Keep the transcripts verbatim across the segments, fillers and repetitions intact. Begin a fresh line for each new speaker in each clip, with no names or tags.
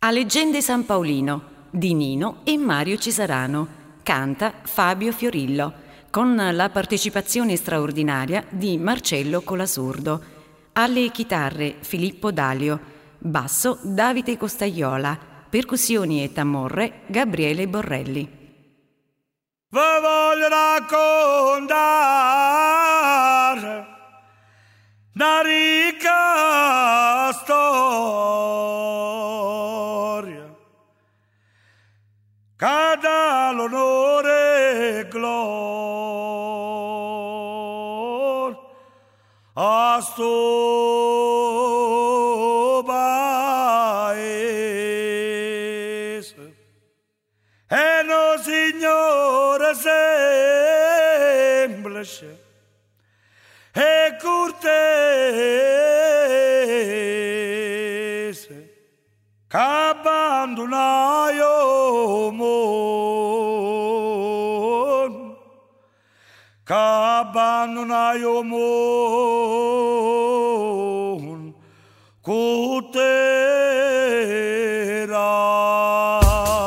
A Leggende San Paolino di Nino e Mario Cesarano. Canta Fabio Fiorillo, con la partecipazione straordinaria di Marcello Colasurdo. Alle chitarre Filippo Dalio, basso Davide Costagliola, percussioni e tamorre Gabriele Borrelli.
Vi voglio raccontare una ricca storia che dà l'onore e gloria a sto paese. E no signore semplice e cortese che abbandonai o mondo, che abbandonai o mondo con te rase.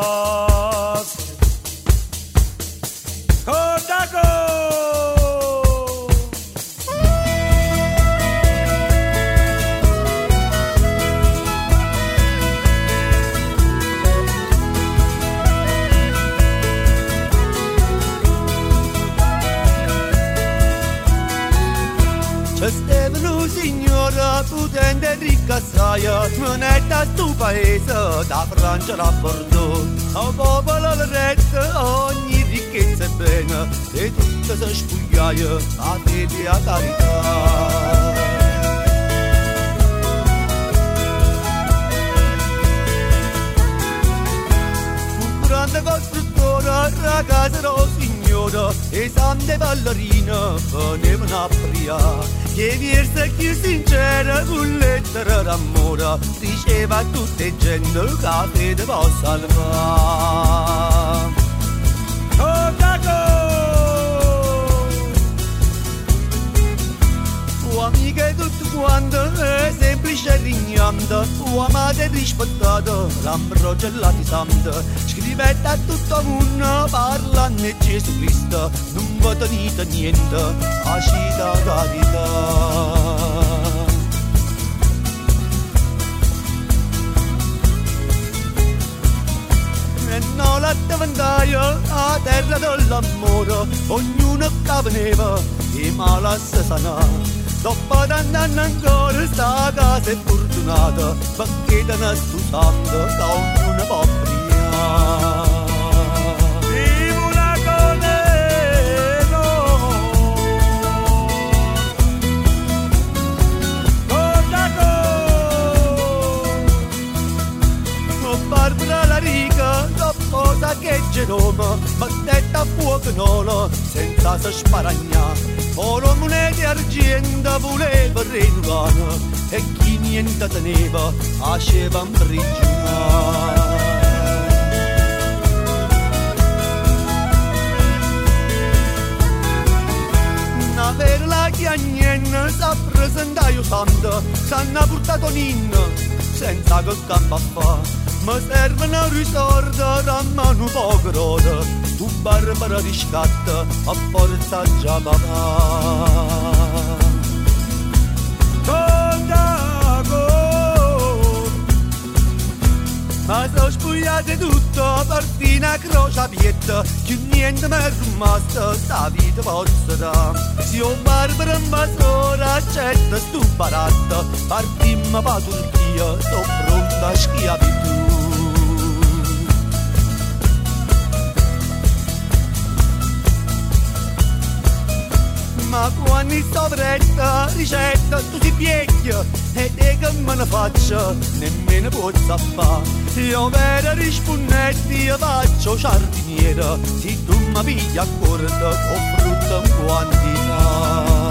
Signora potente ricca assai, moneta stu paese, da Francia a Bordeaux. A popolo il retto, ogni ricchezza è bene, e tutte si spugliaia, a fede e a carità. Un grande costruttore, ragazza lo signora, e sante ballerine venivano a priare. Che versa più sincera, con lettere d'amore, diceva a tutte gente che la fede può salvare. Oh, Caco! Oh, amiche tutte quante, è semplice e rignante, oh, amate e rispettate, l'ambrogia di santa, scrivete a tutto il mondo, parlando di Gesù Cristo, non vi tenete niente, a cita carità. E non la davantaia, a terra dell'amore, ognuno che veneva, e male si sanà. Dopo d'anni ancora sta casa è fortunata, perché te ne sto santo, da ognuno può brillare. Vivo una coleno, oh Barbara la rica, dopo sa che c'è Roma, battetta a fuoco nolo, senza se sparagnare. Oro, monete e argento voleva rinnovare, e chi niente teneva faceva imprigionare. Una vera chiagnenna s'ha presentato santo, s'hanno portato ninno, senza che campo a fa. Mi servono risorti, rammano poco roda, tu barbara riscatta, a forza già papà. Contago, ma sono spugliate tutto, partì una croce aperta, che niente mi è rimasto, sta vita vostra. Se io barbara invasora, accetta stu baratta, partimmo pa Turchia, sto pronta a schiavitù. Ma quando sto fretta, ricetta, tu si pieglia, e te che me ne faccio, nemmeno posso fare. Io per rispunnetti io faccio giardiniera, se tu mi pigli a corda, ho frutta in quantità.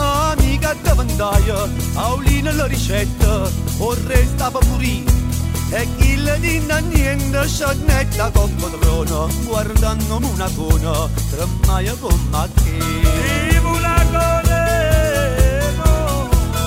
Amica davantaia, Aulina la ricetta, o resta per morire. e chi le dinna niente sciannetta con padrono guardando una cona tramaia con macchina
una coleno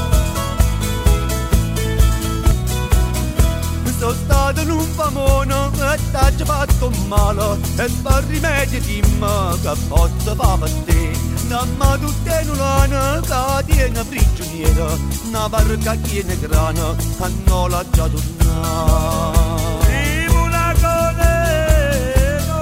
sono stato in un famone e t'ha già fatto male e per rimedio dimmi che posso fare per te damma tutte in un'ana che tiene prigioniera una barca che tiene grana e non l'ha già tornata
una coleno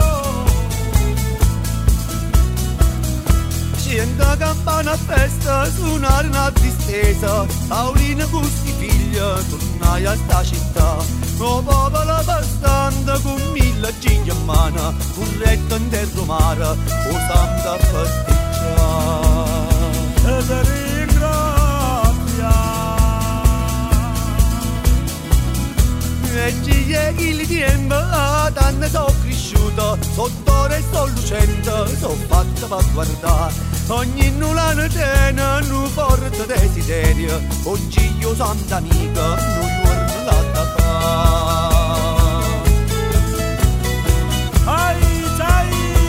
cento campana a festa suonare una distesa Paolina Gusti figlia tornai a sta città o popolo bastante con mille gigli in mano un retto in terra mare o santa festeggiare
e ti ringrazia
e ci il tempo tanto sono cresciuto sotto e sto lucendo sono fatta per guardare ogni nulla tiene un forte desiderio oggi io sono amica non giorno la da
ai ai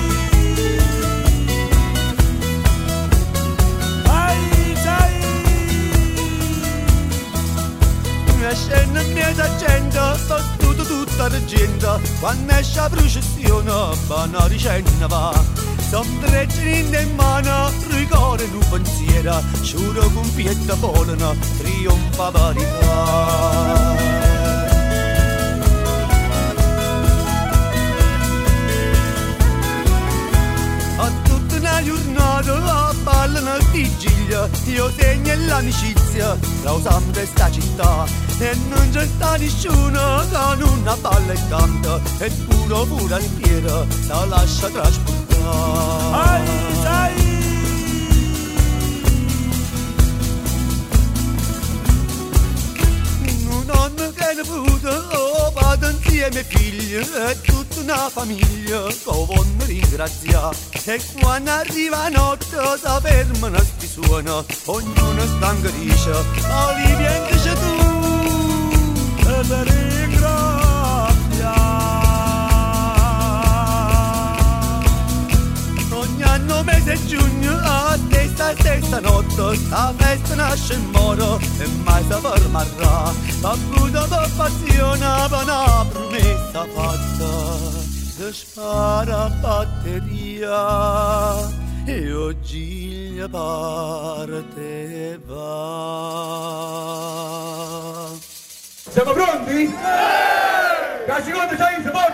ai ai
la scena mia gente sto tutto tutta la gente quando esce la processione buona ricenna va Son trecini in mano, ricorre un pensiero, giuro con pietta volano, trionfa verità. A tutta una giornata, a ballano il vigilia, io segno l'amicizia, tra usando sta città, e non c'è sta nessuno che non balla e canta, e puro pura intera, la lascia trasportare.
ai ai
un nonno che ne puto oh, vado insieme ai figli e tutta una famiglia che vogliono ringraziare e quando arriva notte si fermano sti suono ognuno stanco dice Olivia che c'è tu
e ti ringrazia
ogni anno mese giugno a testa stessa notte sta festa nasce il moro e mai si fermerà saputo per passione per una promessa fatta si spara batteria e oggi la parte va
siamo pronti? Sì! La seconda c'è in